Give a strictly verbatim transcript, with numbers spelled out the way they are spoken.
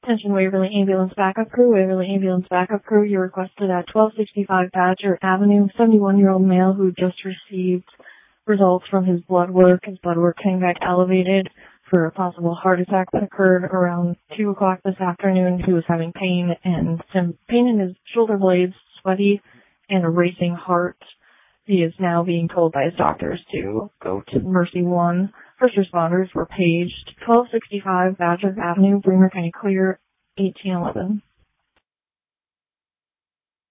Attention Waverly Ambulance Backup Crew. Waverly Ambulance Backup Crew, you're requested at twelve sixty-five Badger Avenue. seventy-one-year-old male who just received results from his blood work. His blood work came back elevated for a possible heart attack that occurred around two o'clock this afternoon. He was having pain and some pain in his shoulder blades, sweaty, and a racing heart. He is now being told by his doctors to go to Mercy One. First responders were paged twelve sixty-five Badger Avenue, Bremer County Clear, eighteen eleven.